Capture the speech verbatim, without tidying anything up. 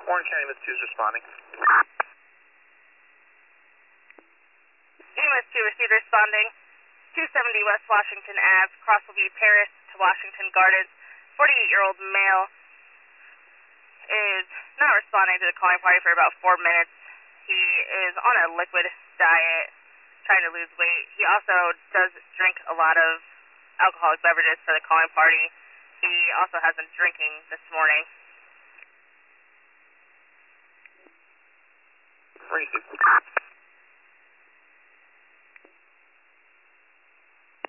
Orange County Miss two is responding. E M S two received responding. two seventy West Washington Avenue, Crossville V. Paris to Washington Gardens. forty-eight-year-old male is not responding to the calling party for about four minutes. He is on a liquid diet, trying to lose weight. He also does drink a lot of alcoholic beverages for the calling party. He also has been drinking this morning. Three sixty.